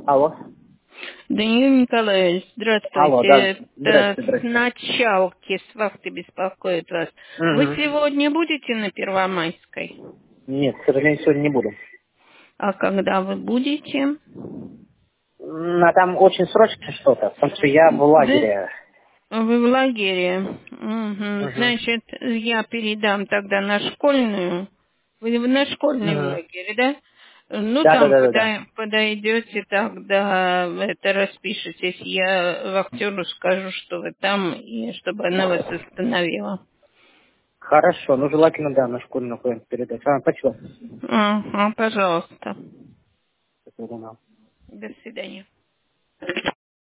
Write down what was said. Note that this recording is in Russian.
Алло. Даниил Николаевич, Алло, здравствуйте. да. Это Здрасте, с здрасте. началки с вахты беспокоит вас. Вы Угу. сегодня будете на Первомайской? Нет, к сожалению, сегодня не буду. А когда вы будете? А там очень срочно что-то, потому что я в Да? лагере. Вы в лагере. Мгм. Угу. Значит, я передам тогда на школьную. Вы на школьной в Угу. лагере, да? Ну, Да, да, там да, да, да. подойдете, тогда это распишитесь. Я вахтеру скажу, что вы там, и чтобы она вас остановила. Хорошо, ну желательно, да, на школьную куда-нибудь передать. Спасибо. Ага, пожалуйста. Спасибо, да. До свидания.